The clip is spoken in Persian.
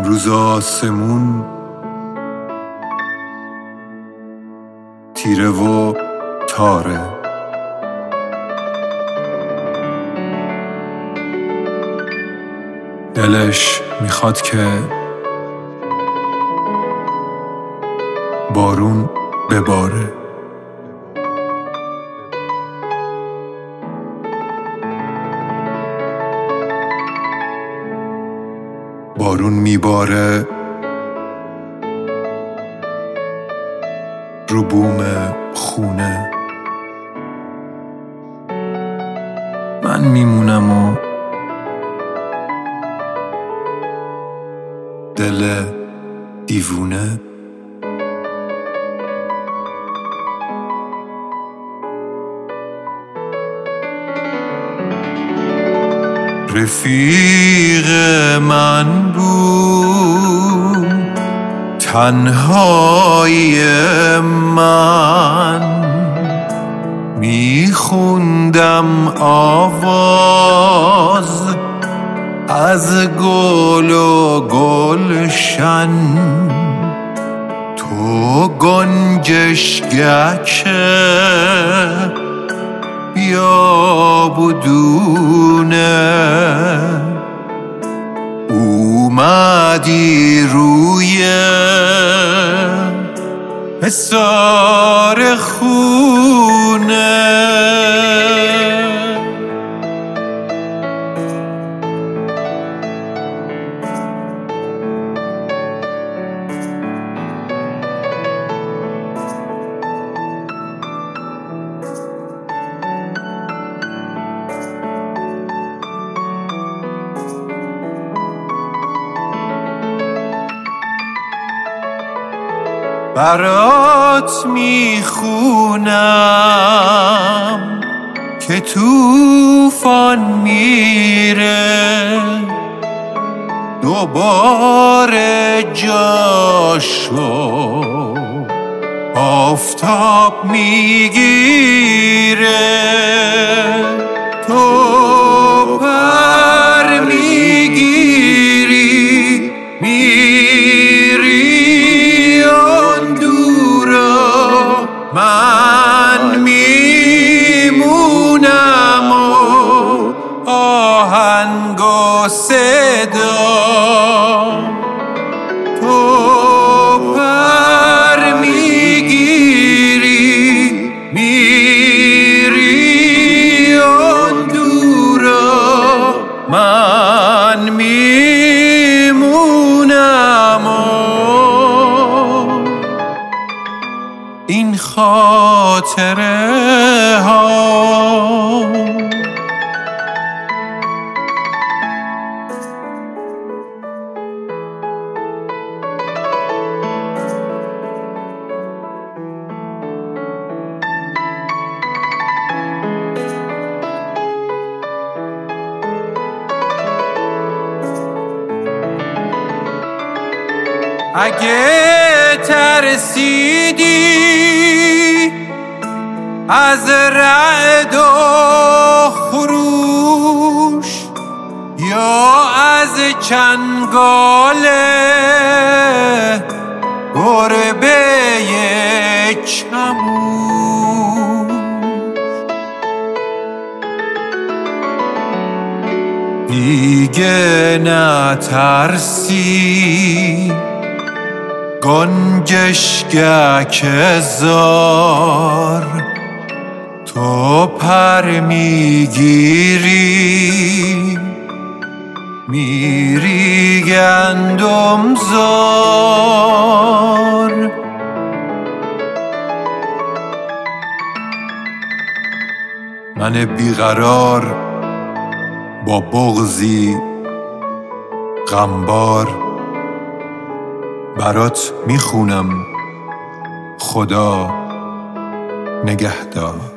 امروز آسمون تیره و تاره، دلش میخواد که بارون بباره. بارون میباره رو بوم خونه، من میمونم و دل دیوونه. رفیق من بود تنهایی من، میخوندم آواز از گل و گلشن، تو گنجشگک بیا بدونه، اومدی روی حصار خونه. برات میخونم که طوفان میره، دوباره جاشو آفتاب میگیره، تو پر میگیری میری آن دورا، من میمونم و آهنگ و صدا، تو پر میگیری میری آن دورا، من میمونم و این خاطره ها اگه ترسیدی از رعد و خروش یا از چنگال گربه چموش، دیگه نترسی گنجشگک زار، تو پر میگیری میری گندم زار. من بیقرار با بغضی غمبار برات میخونم خدا نگهدار.